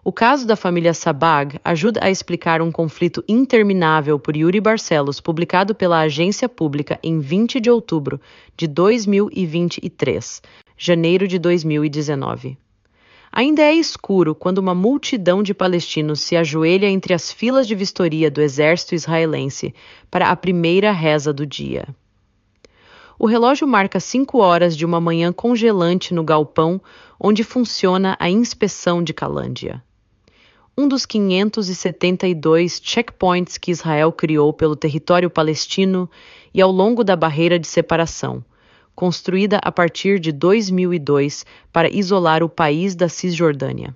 O caso da família Sabag ajuda a explicar um conflito interminável por Yuri Barcelos, publicado pela agência pública em 20 de outubro de 2023, janeiro de 2019. Ainda é escuro quando uma multidão de palestinos se ajoelha entre as filas de vistoria do exército israelense para a primeira reza do dia. O relógio marca 5 horas de uma manhã congelante no galpão onde funciona a inspeção de Calândia. Um dos 572 checkpoints que Israel criou pelo território palestino e ao longo da barreira de separação, construída a partir de 2002 para isolar o país da Cisjordânia.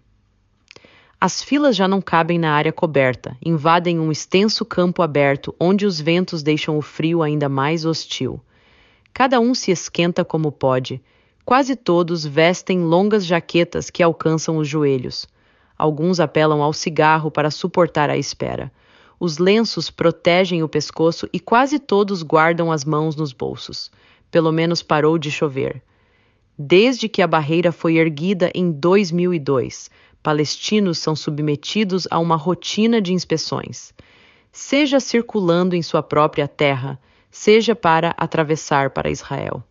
As filas já não cabem na área coberta, invadem um extenso campo aberto onde os ventos deixam o frio ainda mais hostil. Cada um se esquenta como pode. Quase todos vestem longas jaquetas que alcançam os joelhos. Alguns apelam ao cigarro para suportar a espera. Os lenços protegem o pescoço e quase todos guardam as mãos nos bolsos. Pelo menos parou de chover. Desde que a barreira foi erguida em 2002, palestinos são submetidos a uma rotina de inspeções, seja circulando em sua própria terra, seja para atravessar para Israel.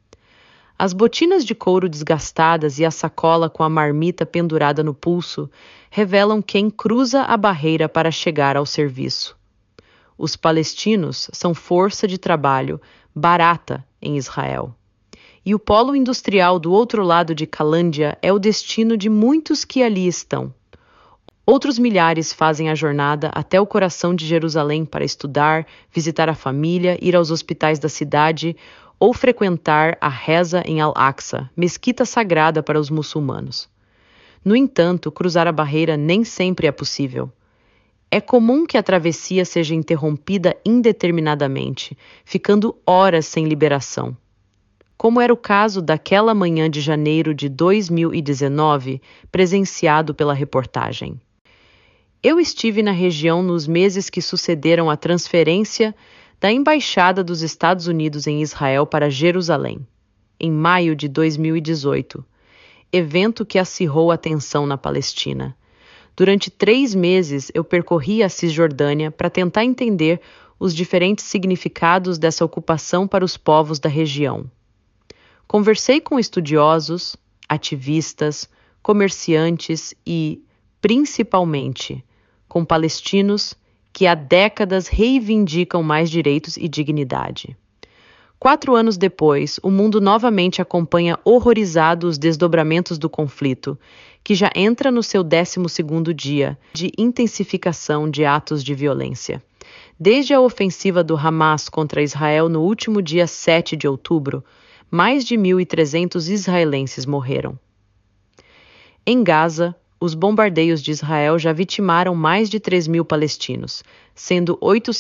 As botinas de couro desgastadas e a sacola com a marmita pendurada no pulso revelam quem cruza a barreira para chegar ao serviço. Os palestinos são força de trabalho barata em Israel. E o polo industrial do outro lado de Calândia é o destino de muitos que ali estão. Outros milhares fazem a jornada até o coração de Jerusalém para estudar, visitar a família, ir aos hospitais da cidade ou frequentar a reza em Al-Aqsa, mesquita sagrada para os muçulmanos. No entanto, cruzar a barreira nem sempre é possível. É comum que a travessia seja interrompida indeterminadamente, ficando horas sem liberação. Como era o caso daquela manhã de janeiro de 2019, presenciado pela reportagem. Eu estive na região nos meses que sucederam a transferência da Embaixada dos Estados Unidos em Israel para Jerusalém, em maio de 2018, evento que acirrou a tensão na Palestina. Durante 3 meses, eu percorri a Cisjordânia para tentar entender os diferentes significados dessa ocupação para os povos da região. Conversei com estudiosos, ativistas, comerciantes e, principalmente, com palestinos que há décadas reivindicam mais direitos e dignidade. 4 anos depois, o mundo novamente acompanha horrorizado os desdobramentos do conflito, que já entra no seu 12º dia de intensificação de atos de violência. Desde a ofensiva do Hamas contra Israel no último dia 7 de outubro, mais de 1.300 israelenses morreram. Em Gaza, os bombardeios de Israel já vitimaram mais de 3.000 palestinos, sendo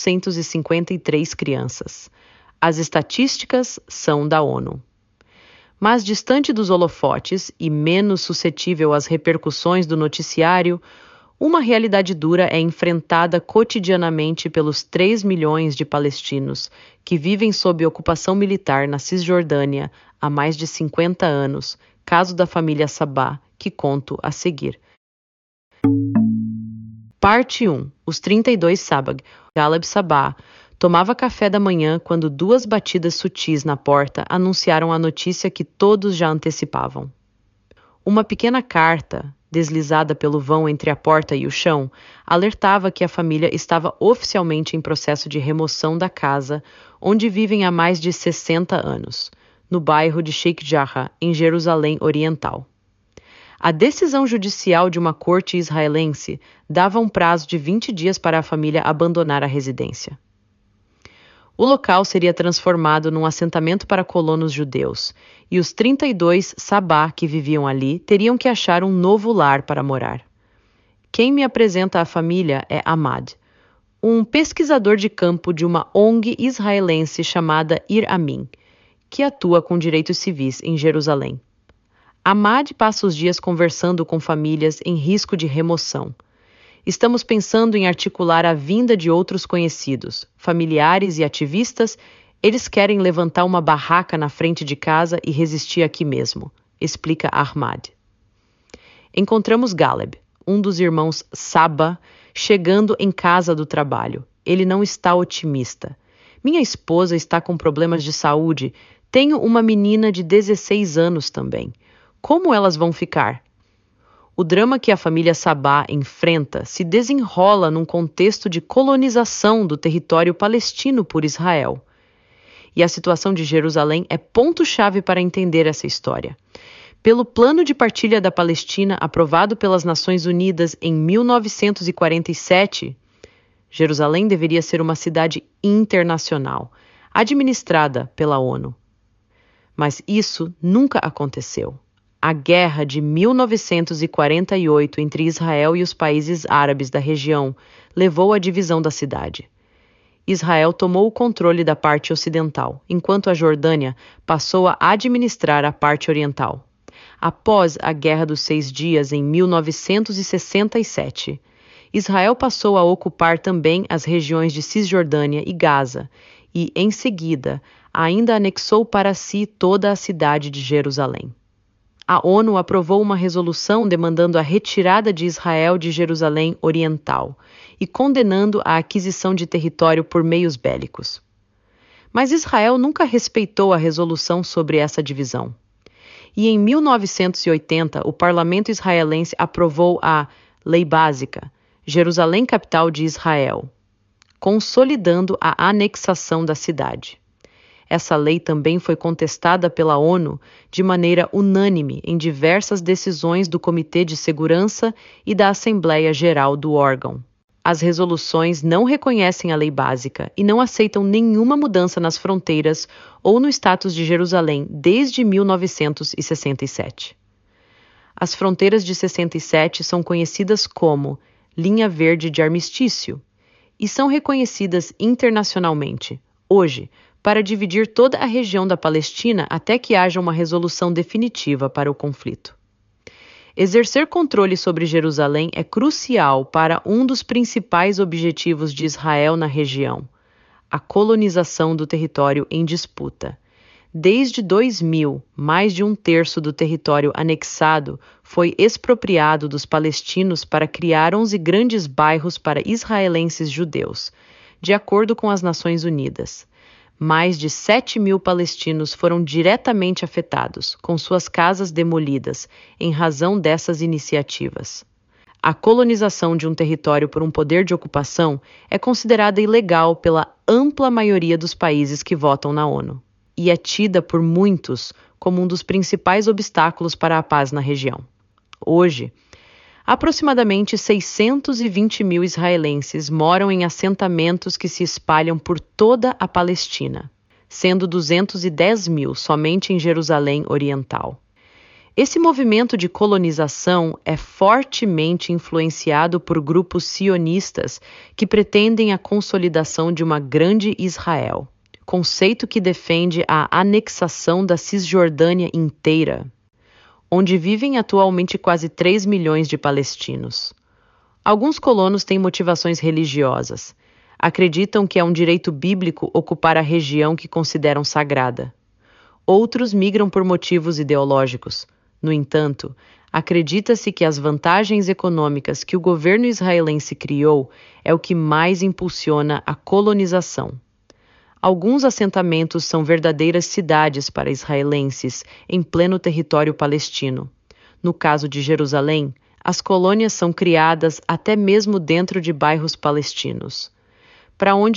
853 crianças. As estatísticas são da ONU. Mas distante dos holofotes e menos suscetível às repercussões do noticiário, uma realidade dura é enfrentada cotidianamente pelos 3 milhões de palestinos que vivem sob ocupação militar na Cisjordânia há mais de 50 anos, caso da família Sabah, que conto a seguir. Parte 1. Os 32 Sabag. Galeb Sabah tomava café da manhã quando 2 batidas sutis na porta anunciaram a notícia que todos já antecipavam. Uma pequena carta, deslizada pelo vão entre a porta e o chão, alertava que a família estava oficialmente em processo de remoção da casa onde vivem há mais de 60 anos, no bairro de Sheikh Jarrah, em Jerusalém Oriental. A decisão judicial de uma corte israelense dava um prazo de 20 dias para a família abandonar a residência. O local seria transformado num assentamento para colonos judeus, e os 32 Sabah que viviam ali teriam que achar um novo lar para morar. Quem me apresenta a família é Ahmad, um pesquisador de campo de uma ONG israelense chamada Ir Amin, que atua com direitos civis em Jerusalém. Ahmad passa os dias conversando com famílias em risco de remoção. Estamos pensando em articular a vinda de outros conhecidos, familiares e ativistas. Eles querem levantar uma barraca na frente de casa e resistir aqui mesmo, explica Ahmad. Encontramos Galeb, um dos irmãos Saba, chegando em casa do trabalho. Ele não está otimista. Minha esposa está com problemas de saúde. Tenho uma menina de 16 anos também. Como elas vão ficar? O drama que a família Sabá enfrenta se desenrola num contexto de colonização do território palestino por Israel. E a situação de Jerusalém é ponto-chave para entender essa história. Pelo Plano de Partilha da Palestina, aprovado pelas Nações Unidas em 1947, Jerusalém deveria ser uma cidade internacional, administrada pela ONU. Mas isso nunca aconteceu. A guerra de 1948 entre Israel e os países árabes da região levou à divisão da cidade. Israel tomou o controle da parte ocidental, enquanto a Jordânia passou a administrar a parte oriental. Após a Guerra dos 6 Dias, em 1967, Israel passou a ocupar também as regiões de Cisjordânia e Gaza e, em seguida, ainda anexou para si toda a cidade de Jerusalém. A ONU aprovou uma resolução demandando a retirada de Israel de Jerusalém Oriental e condenando a aquisição de território por meios bélicos. Mas Israel nunca respeitou a resolução sobre essa divisão. E em 1980, o parlamento israelense aprovou a Lei Básica, Jerusalém Capital de Israel, consolidando a anexação da cidade. Essa lei também foi contestada pela ONU de maneira unânime em diversas decisões do Comitê de Segurança e da Assembleia Geral do órgão. As resoluções não reconhecem a lei básica e não aceitam nenhuma mudança nas fronteiras ou no status de Jerusalém desde 1967. As fronteiras de 67 são conhecidas como Linha Verde de Armistício e são reconhecidas internacionalmente, hoje, para dividir toda a região da Palestina até que haja uma resolução definitiva para o conflito. Exercer controle sobre Jerusalém é crucial para um dos principais objetivos de Israel na região, a colonização do território em disputa. Desde 2000, mais de um terço do território anexado foi expropriado dos palestinos para criar 11 grandes bairros para israelenses judeus, de acordo com as Nações Unidas. Mais de 7.000 palestinos foram diretamente afetados, com suas casas demolidas, em razão dessas iniciativas. A colonização de um território por um poder de ocupação é considerada ilegal pela ampla maioria dos países que votam na ONU, e é tida por muitos como um dos principais obstáculos para a paz na região. Hoje, aproximadamente 620 mil israelenses moram em assentamentos que se espalham por toda a Palestina, sendo 210 mil somente em Jerusalém Oriental. Esse movimento de colonização é fortemente influenciado por grupos sionistas que pretendem a consolidação de uma grande Israel, conceito que defende a anexação da Cisjordânia inteira, onde vivem atualmente quase 3 milhões de palestinos. Alguns colonos têm motivações religiosas. Acreditam que é um direito bíblico ocupar a região que consideram sagrada. Outros migram por motivos ideológicos. No entanto, acredita-se que as vantagens econômicas que o governo israelense criou é o que mais impulsiona a colonização. Alguns assentamentos são verdadeiras cidades para israelenses em pleno território palestino. No caso de Jerusalém, as colônias são criadas até mesmo dentro de bairros palestinos, para onde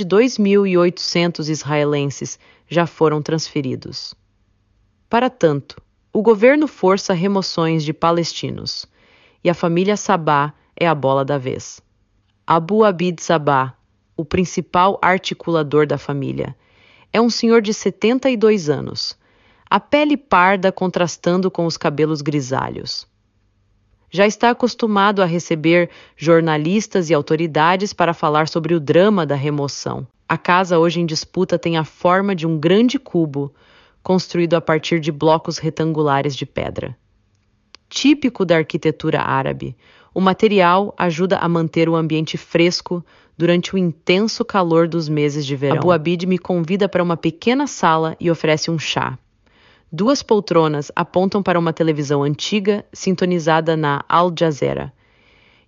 2.800 israelenses já foram transferidos. Para tanto, o governo força remoções de palestinos, e a família Sabá é a bola da vez. Abu Abid Sabá, o principal articulador da família, é um senhor de 72 anos, a pele parda contrastando com os cabelos grisalhos. Já está acostumado a receber jornalistas e autoridades para falar sobre o drama da remoção. A casa hoje em disputa tem a forma de um grande cubo, construído a partir de blocos retangulares de pedra. Típico da arquitetura árabe, o material ajuda a manter o ambiente fresco durante o intenso calor dos meses de verão. Abu Abid me convida para uma pequena sala e oferece um chá. 2 poltronas apontam para uma televisão antiga sintonizada na Al Jazeera,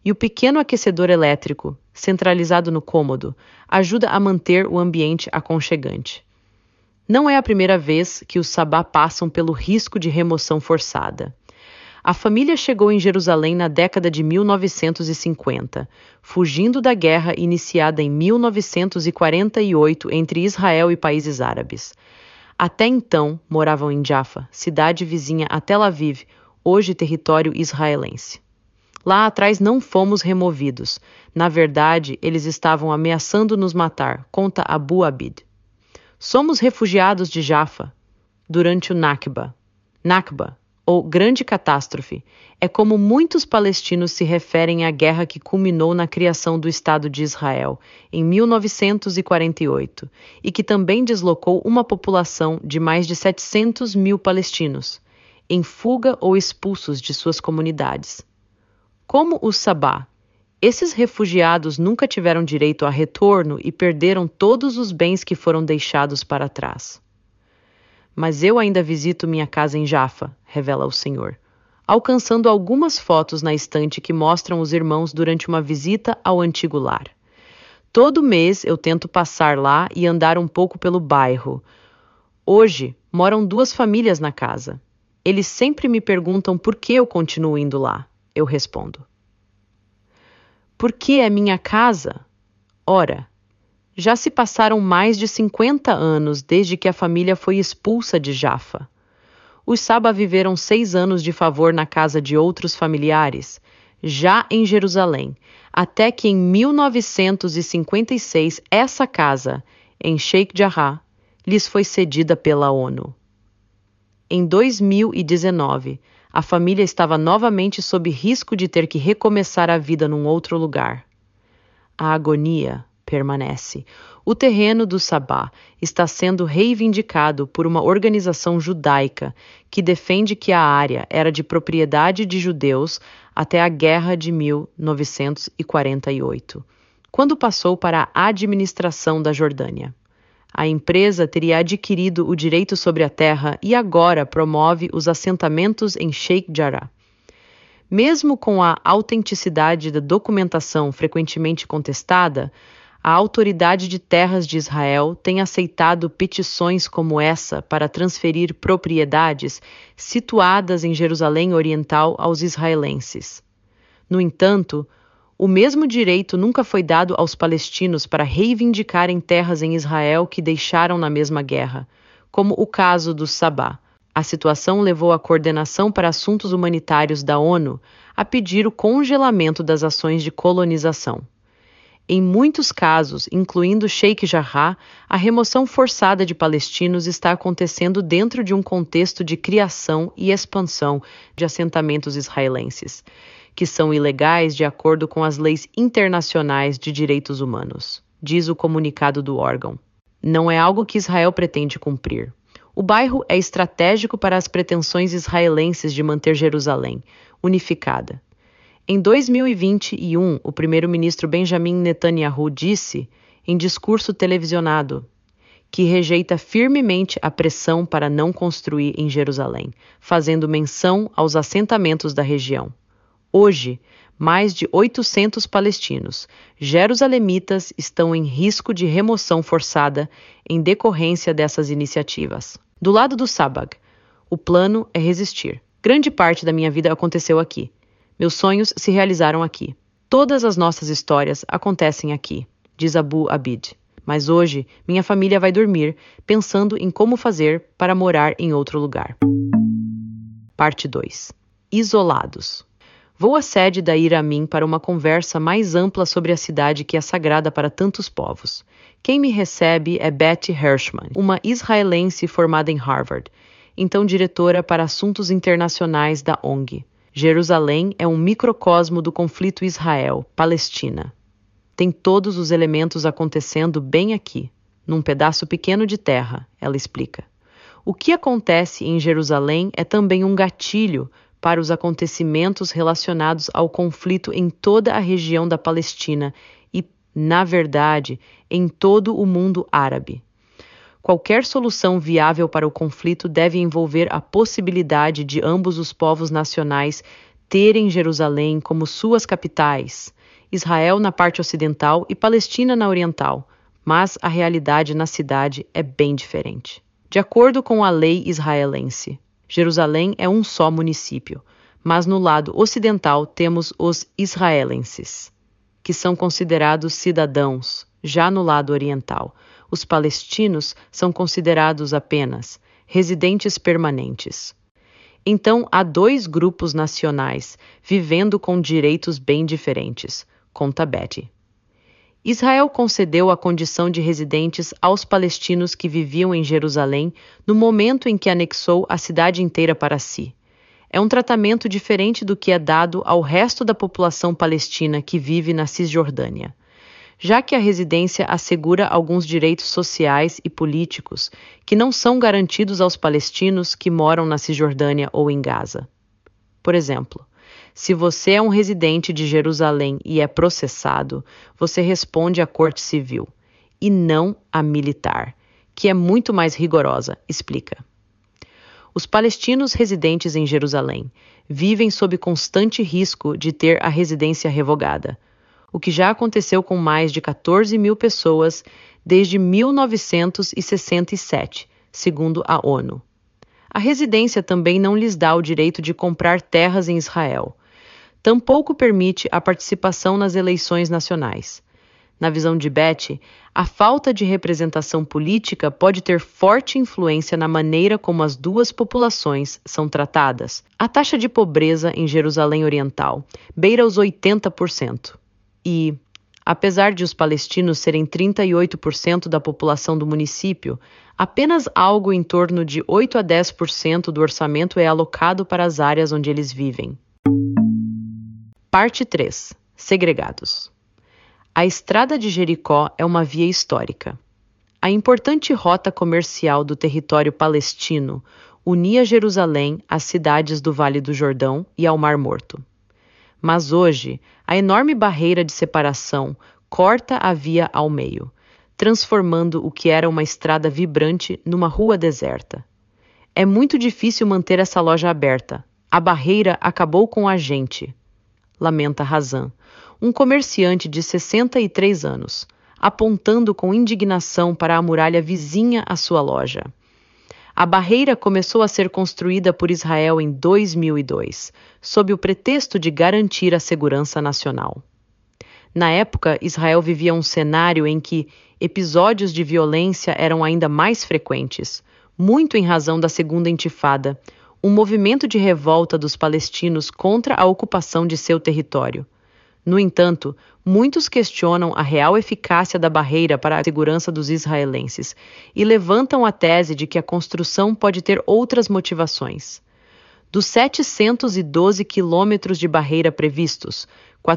E o pequeno aquecedor elétrico, centralizado no cômodo, ajuda a manter o ambiente aconchegante. Não é a primeira vez que os Sabá passam pelo risco de remoção forçada. A família chegou em Jerusalém na década de 1950, fugindo da guerra iniciada em 1948 entre Israel e países árabes. Até então, moravam em Jaffa, cidade vizinha a Tel Aviv, hoje território israelense. Lá atrás não fomos removidos. Na verdade, eles estavam ameaçando nos matar, conta Abu Abid. Somos refugiados de Jaffa durante o Nakba. Nakba, ou Grande Catástrofe, é como muitos palestinos se referem à guerra que culminou na criação do Estado de Israel, em 1948, e que também deslocou uma população de mais de 700 mil palestinos, em fuga ou expulsos de suas comunidades. Como os Sabá, esses refugiados nunca tiveram direito a retorno e perderam todos os bens que foram deixados para trás. Mas eu ainda visito minha casa em Jaffa, revela o Senhor, alcançando algumas fotos na estante que mostram os irmãos durante uma visita ao antigo lar. Todo mês eu tento passar lá e andar um pouco pelo bairro. Hoje, moram 2 famílias na casa. Eles sempre me perguntam por que eu continuo indo lá. Eu respondo. Porque é minha casa? Ora, já se passaram mais de 50 anos desde que a família foi expulsa de Jaffa. Os Sabá viveram 6 anos de favor na casa de outros familiares, já em Jerusalém, até que em 1956 essa casa, em Sheikh Jarrah, lhes foi cedida pela ONU. Em 2019, a família estava novamente sob risco de ter que recomeçar a vida num outro lugar. A agonia permanece. O terreno do Sabá está sendo reivindicado por uma organização judaica que defende que a área era de propriedade de judeus até a Guerra de 1948, quando passou para a administração da Jordânia. A empresa teria adquirido o direito sobre a terra e agora promove os assentamentos em Sheikh Jarrah. Mesmo com a autenticidade da documentação frequentemente contestada, a Autoridade de Terras de Israel tem aceitado petições como essa para transferir propriedades situadas em Jerusalém Oriental aos israelenses. No entanto, o mesmo direito nunca foi dado aos palestinos para reivindicarem terras em Israel que deixaram na mesma guerra, como o caso dos Sabá. A situação levou a Coordenação para Assuntos Humanitários da ONU a pedir o congelamento das ações de colonização. Em muitos casos, incluindo Sheikh Jarrah, a remoção forçada de palestinos está acontecendo dentro de um contexto de criação e expansão de assentamentos israelenses, que são ilegais de acordo com as leis internacionais de direitos humanos, diz o comunicado do órgão. Não é algo que Israel pretende cumprir. O bairro é estratégico para as pretensões israelenses de manter Jerusalém unificada. Em 2021, o primeiro-ministro Benjamin Netanyahu disse, em discurso televisionado, que rejeita firmemente a pressão para não construir em Jerusalém, fazendo menção aos assentamentos da região. Hoje, mais de 800 palestinos jerusalemitas estão em risco de remoção forçada em decorrência dessas iniciativas. Do lado do Sabag, o plano é resistir. Grande parte da minha vida aconteceu aqui. Meus sonhos se realizaram aqui. Todas as nossas histórias acontecem aqui, diz Abu Abid. Mas hoje, minha família vai dormir pensando em como fazer para morar em outro lugar. Parte 2. Isolados. Vou à sede da Iramin para uma conversa mais ampla sobre a cidade que é sagrada para tantos povos. Quem me recebe é Betty Hirschman, uma israelense formada em Harvard, então diretora para assuntos internacionais da ONG. Jerusalém é um microcosmo do conflito Israel-Palestina. Tem todos os elementos acontecendo bem aqui, num pedaço pequeno de terra, ela explica. O que acontece em Jerusalém é também um gatilho para os acontecimentos relacionados ao conflito em toda a região da Palestina e, na verdade, em todo o mundo árabe. Qualquer solução viável para o conflito deve envolver a possibilidade de ambos os povos nacionais terem Jerusalém como suas capitais, Israel na parte ocidental e Palestina na oriental, mas a realidade na cidade é bem diferente. De acordo com a lei israelense, Jerusalém é um só município, mas no lado ocidental temos os israelenses, que são considerados cidadãos. Já no lado oriental, os palestinos são considerados apenas residentes permanentes. Então, há dois grupos nacionais vivendo com direitos bem diferentes, conta Betty. Israel concedeu a condição de residentes aos palestinos que viviam em Jerusalém no momento em que anexou a cidade inteira para si. É um tratamento diferente do que é dado ao resto da população palestina que vive na Cisjordânia, já que a residência assegura alguns direitos sociais e políticos que não são garantidos aos palestinos que moram na Cisjordânia ou em Gaza. Por exemplo, se você é um residente de Jerusalém e é processado, você responde à corte civil, e não à militar, que é muito mais rigorosa, explica. Os palestinos residentes em Jerusalém vivem sob constante risco de ter a residência revogada, o que já aconteceu com mais de 14 mil pessoas desde 1967, segundo a ONU. A residência também não lhes dá o direito de comprar terras em Israel. Tampouco permite a participação nas eleições nacionais. Na visão de Betty, a falta de representação política pode ter forte influência na maneira como as duas populações são tratadas. A taxa de pobreza em Jerusalém Oriental beira os 80%. E, apesar de os palestinos serem 38% da população do município, apenas algo em torno de 8 a 10% do orçamento é alocado para as áreas onde eles vivem. Parte 3. Segregados. A Estrada de Jericó é uma via histórica. A importante rota comercial do território palestino unia Jerusalém às cidades do Vale do Jordão e ao Mar Morto. Mas hoje, a enorme barreira de separação corta a via ao meio, transformando o que era uma estrada vibrante numa rua deserta. É muito difícil manter essa loja aberta. A barreira acabou com a gente, lamenta Hazan, um comerciante de 63 anos, apontando com indignação para a muralha vizinha à sua loja. A barreira começou a ser construída por Israel em 2002, sob o pretexto de garantir a segurança nacional. Na época, Israel vivia um cenário em que episódios de violência eram ainda mais frequentes, muito em razão da Segunda Intifada, um movimento de revolta dos palestinos contra a ocupação de seu território. No entanto, muitos questionam a real eficácia da barreira para a segurança dos israelenses e levantam a tese de que a construção pode ter outras motivações. Dos 712 quilômetros de barreira previstos,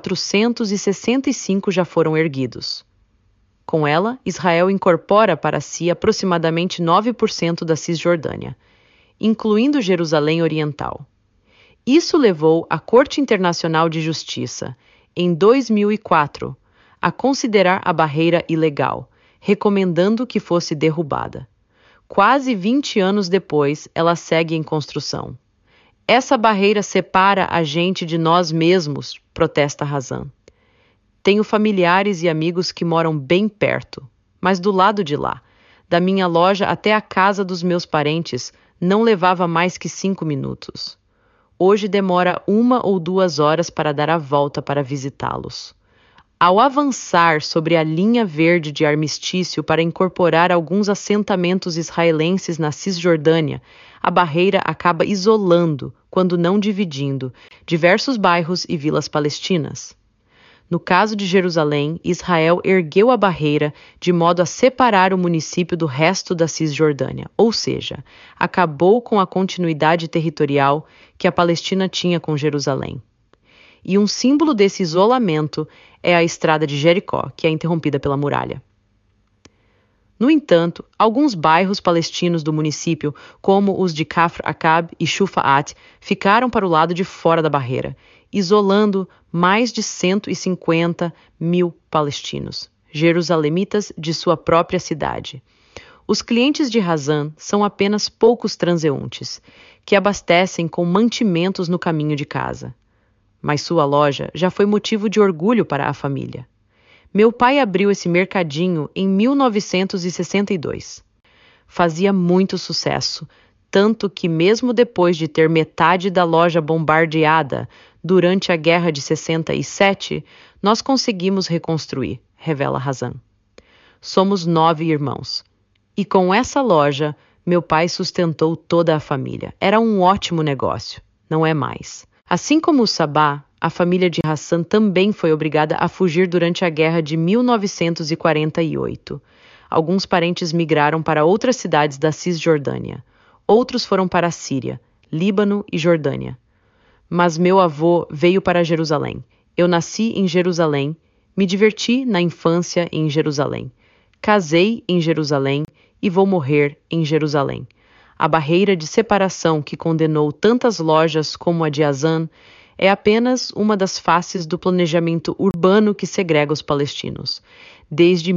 465 já foram erguidos. Com ela, Israel incorpora para si aproximadamente 9% da Cisjordânia, incluindo Jerusalém Oriental. Isso levou a Corte Internacional de Justiça, em 2004, a considerar a barreira ilegal, recomendando que fosse derrubada. Quase 20 anos depois, ela segue em construção. Essa barreira separa a gente de nós mesmos, protesta Hazan. Tenho familiares e amigos que moram bem perto, mas do lado de lá, da minha loja até a casa dos meus parentes, não levava mais que 5 minutos. Hoje demora 1 ou 2 horas para dar a volta para visitá-los. Ao avançar sobre a linha verde de armistício para incorporar alguns assentamentos israelenses na Cisjordânia, a barreira acaba isolando, quando não dividindo, diversos bairros e vilas palestinas. No caso de Jerusalém, Israel ergueu a barreira de modo a separar o município do resto da Cisjordânia, ou seja, acabou com a continuidade territorial que a Palestina tinha com Jerusalém. E um símbolo desse isolamento é a Estrada de Jericó, que é interrompida pela muralha. No entanto, alguns bairros palestinos do município, como os de Kafr Akab e Shufaat, ficaram para o lado de fora da barreira, isolando mais de 150 mil palestinos, jerusalemitas de sua própria cidade. Os clientes de Hazan são apenas poucos transeuntes, que abastecem com mantimentos no caminho de casa. mas sua loja já foi motivo de orgulho para a família. Meu pai abriu esse mercadinho em 1962. Fazia muito sucesso, tanto que mesmo depois de ter metade da loja bombardeada durante a Guerra de 67, nós conseguimos reconstruir, revela Razan. Somos 9 irmãos. E com essa loja, meu pai sustentou toda a família. Era um ótimo negócio, não é mais. Assim como o Sabah, a família de Hassan também foi obrigada a fugir durante a guerra de 1948. Alguns parentes migraram para outras cidades da Cisjordânia. Outros foram para a Síria, Líbano e Jordânia. Mas meu avô veio para Jerusalém. Eu nasci em Jerusalém, me diverti na infância em Jerusalém. Casei em Jerusalém e vou morrer em Jerusalém. A barreira de separação que condenou tantas lojas como a de Hassan é apenas uma das faces do planejamento urbano que segrega os palestinos. Desde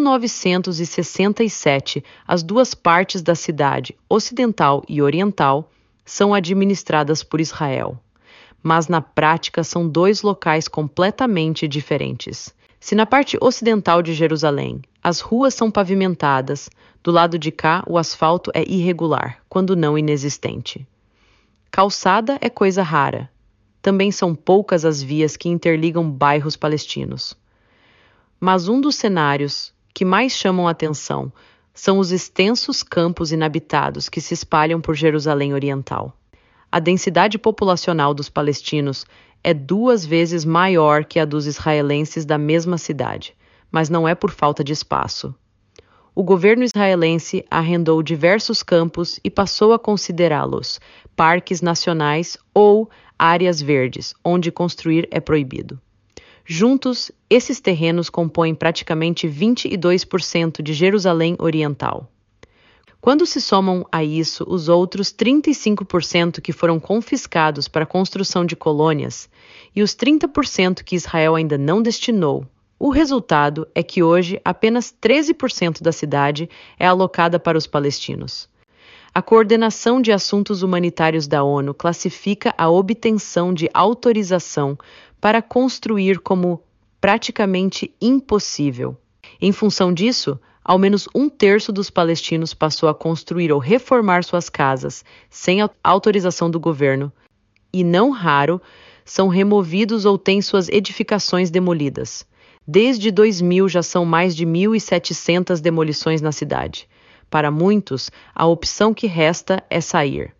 1967, as duas partes da cidade, ocidental e oriental, são administradas por Israel. Mas na prática são dois locais completamente diferentes. Se na parte ocidental de Jerusalém as ruas são pavimentadas, do lado de cá o asfalto é irregular, quando não inexistente. Calçada é coisa rara. Também são poucas as vias que interligam bairros palestinos. Mas um dos cenários que mais chamam a atenção são os extensos campos inabitados que se espalham por Jerusalém Oriental. A densidade populacional dos palestinos é 2 vezes maior que a dos israelenses da mesma cidade, mas não é por falta de espaço. O governo israelense arrendou diversos campos e passou a considerá-los parques nacionais ou áreas verdes, onde construir é proibido. Juntos, esses terrenos compõem praticamente 22% de Jerusalém Oriental. Quando se somam a isso os outros 35% que foram confiscados para a construção de colônias e os 30% que Israel ainda não destinou, o resultado é que hoje apenas 13% da cidade é alocada para os palestinos. A Coordenação de Assuntos Humanitários da ONU classifica a obtenção de autorização para construir como praticamente impossível. Em função disso, ao menos 1/3 dos palestinos passou a construir ou reformar suas casas sem a autorização do governo, e não raro, são removidos ou têm suas edificações demolidas. Desde 2000 já são mais de 1.700 demolições na cidade. Para muitos, a opção que resta é sair.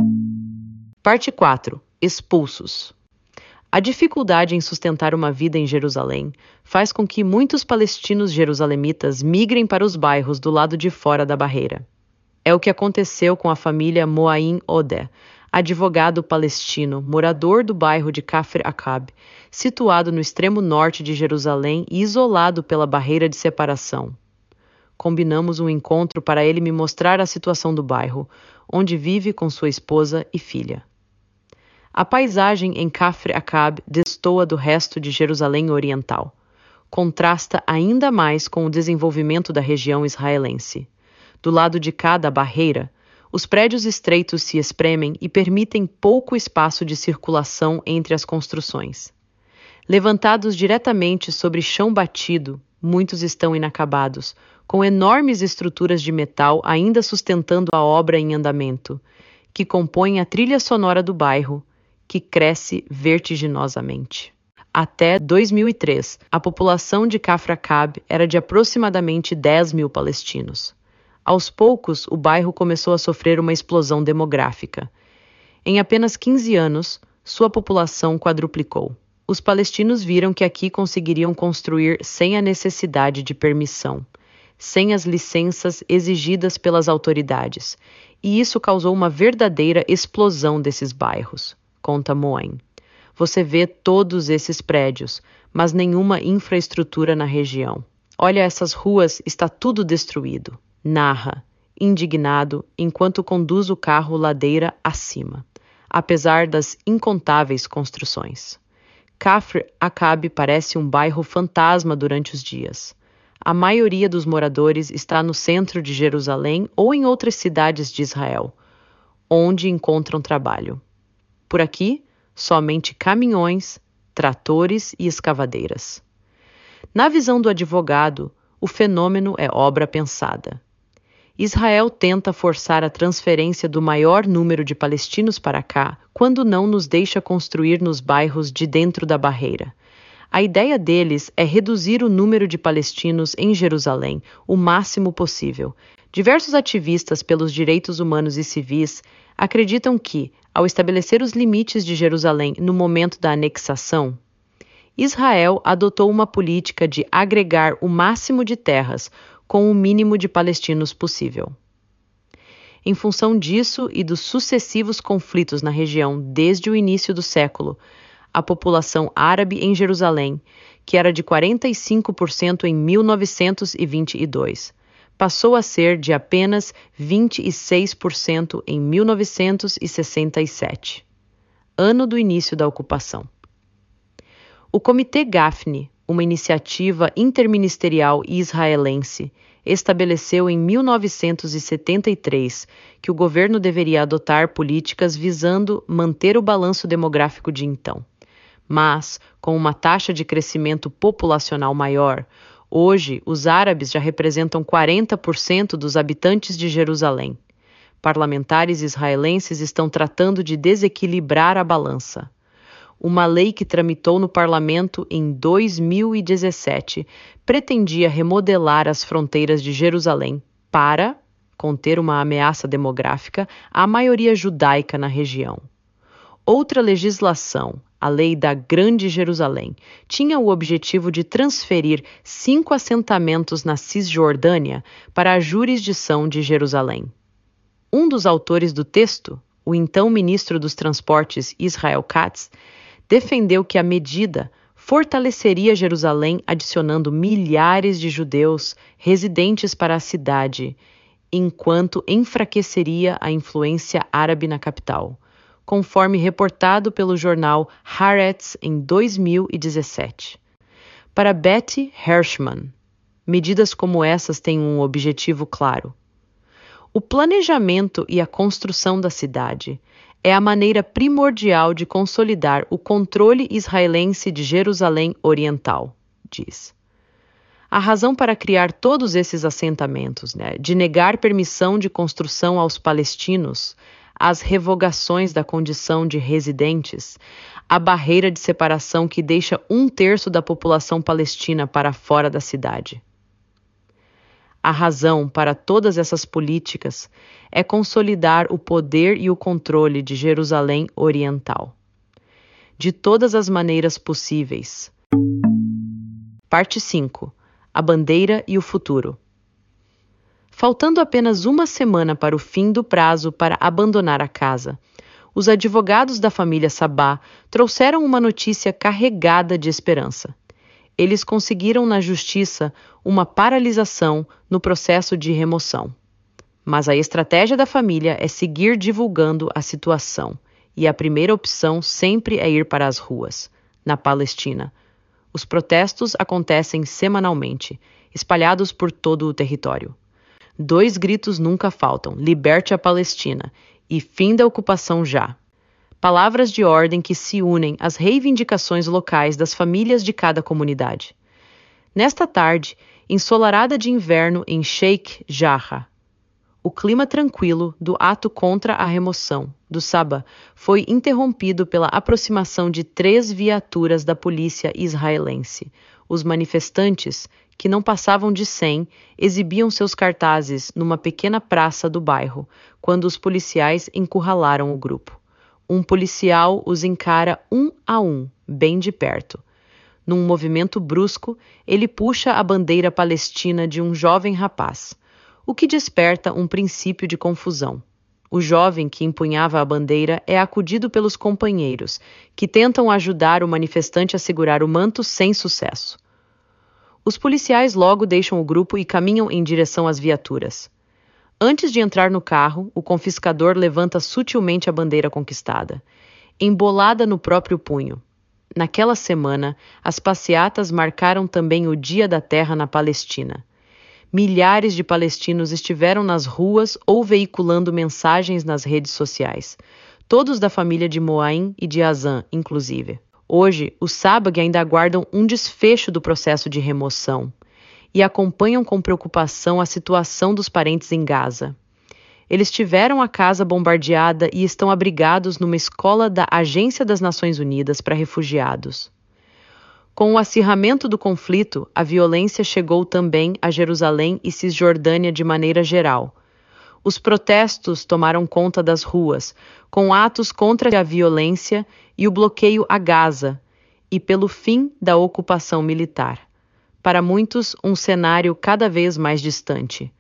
Parte 4. Expulsos. A dificuldade em sustentar uma vida em Jerusalém faz com que muitos palestinos jerusalemitas migrem para os bairros do lado de fora da barreira. É o que aconteceu com a família Moaim Odeh, advogado palestino, morador do bairro de Kafr Akab, situado no extremo norte de Jerusalém e isolado pela barreira de separação. Combinamos um encontro para ele me mostrar a situação do bairro, onde vive com sua esposa e filha. A paisagem em Kafr Akab destoa do resto de Jerusalém Oriental. Contrasta ainda mais com o desenvolvimento da região israelense. Do lado de cá da barreira, os prédios estreitos se espremem e permitem pouco espaço de circulação entre as construções. Levantados diretamente sobre chão batido, muitos estão inacabados, com enormes estruturas de metal ainda sustentando a obra em andamento, que compõem a trilha sonora do bairro, que cresce vertiginosamente. Até 2003, a população de Kafr Akab era de aproximadamente 10.000 palestinos. Aos poucos, o bairro começou a sofrer uma explosão demográfica. Em apenas 15 anos, sua população quadruplicou. Os palestinos viram que aqui conseguiriam construir sem a necessidade de permissão, sem as licenças exigidas pelas autoridades, e isso causou uma verdadeira explosão desses bairros, conta Moaim. Você vê todos esses prédios, mas nenhuma infraestrutura na região. Olha essas ruas, está tudo destruído. Narra, indignado, enquanto conduz o carro ladeira acima, apesar das incontáveis construções. Kafr Akab parece um bairro fantasma durante os dias. A maioria dos moradores está no centro de Jerusalém ou em outras cidades de Israel, onde encontram trabalho. Por aqui, somente caminhões, tratores e escavadeiras. Na visão do advogado, o fenômeno é obra pensada. Israel tenta forçar a transferência do maior número de palestinos para cá, quando não nos deixa construir nos bairros de dentro da barreira. A ideia deles é reduzir o número de palestinos em Jerusalém o máximo possível. Diversos ativistas pelos direitos humanos e civis acreditam que, ao estabelecer os limites de Jerusalém no momento da anexação, Israel adotou uma política de agregar o máximo de terras com o mínimo de palestinos possível. Em função disso e dos sucessivos conflitos na região desde o início do século, a população árabe em Jerusalém, que era de 45% em 1922, passou a ser de apenas 26% em 1967, ano do início da ocupação. O Comitê Gafni, uma iniciativa interministerial israelense, estabeleceu em 1973 que o governo deveria adotar políticas visando manter o balanço demográfico de então. Mas, com uma taxa de crescimento populacional maior, hoje os árabes já representam 40% dos habitantes de Jerusalém. Parlamentares israelenses estão tratando de desequilibrar a balança. Uma lei que tramitou no parlamento em 2017 pretendia remodelar as fronteiras de Jerusalém para conter uma ameaça demográfica à maioria judaica na região. Outra legislação, a Lei da Grande Jerusalém, tinha o objetivo de transferir 5 assentamentos na Cisjordânia para a jurisdição de Jerusalém. Um dos autores do texto, o então ministro dos Transportes Israel Katz, defendeu que a medida fortaleceria Jerusalém adicionando milhares de judeus residentes para a cidade, enquanto enfraqueceria a influência árabe na capital, conforme reportado pelo jornal Haaretz em 2017. Para Betty Hershman, medidas como essas têm um objetivo claro. O planejamento e a construção da cidade é a maneira primordial de consolidar o controle israelense de Jerusalém Oriental, diz. A razão para criar todos esses assentamentos, de negar permissão de construção aos palestinos, as revogações da condição de residentes, a barreira de separação que deixa 1/3 da população palestina para fora da cidade. A razão para todas essas políticas é consolidar o poder e o controle de Jerusalém Oriental, de todas as maneiras possíveis. Parte 5. A bandeira e o futuro. Faltando apenas uma semana para o fim do prazo para abandonar a casa, os advogados da família Sabah trouxeram uma notícia carregada de esperança. Eles conseguiram na justiça uma paralisação no processo de remoção. Mas a estratégia da família é seguir divulgando a situação, e a primeira opção sempre é ir para as ruas, na Palestina. Os protestos acontecem semanalmente, espalhados por todo o território. 2 gritos nunca faltam: liberte a Palestina e fim da ocupação já. Palavras de ordem que se unem às reivindicações locais das famílias de cada comunidade. Nesta tarde, ensolarada de inverno em Sheikh Jarrah, o clima tranquilo do ato contra a remoção do Sabah foi interrompido pela aproximação de 3 viaturas da polícia israelense. Os manifestantes, que não passavam de 100, exibiam seus cartazes numa pequena praça do bairro, quando os policiais encurralaram o grupo. Um policial os encara 1 a 1, bem de perto. Num movimento brusco, ele puxa a bandeira palestina de um jovem rapaz, o que desperta um princípio de confusão. O jovem que empunhava a bandeira é acudido pelos companheiros, que tentam ajudar o manifestante a segurar o manto sem sucesso. Os policiais logo deixam o grupo e caminham em direção às viaturas. Antes de entrar no carro, o confiscador levanta sutilmente a bandeira conquistada, embolada no próprio punho. Naquela semana, as passeatas marcaram também o Dia da Terra na Palestina. Milhares de palestinos estiveram nas ruas ou veiculando mensagens nas redes sociais. todos da família de Moaim e de Azan, inclusive. Hoje, os Sabag ainda aguardam um desfecho do processo de remoção e acompanham com preocupação a situação dos parentes em Gaza. Eles tiveram a casa bombardeada e estão abrigados numa escola da Agência das Nações Unidas para Refugiados. Com o acirramento do conflito, a violência chegou também a Jerusalém e Cisjordânia de maneira geral. Os protestos tomaram conta das ruas, com atos contra a violência e o bloqueio a Gaza, e pelo fim da ocupação militar. Para muitos, um cenário cada vez mais distante.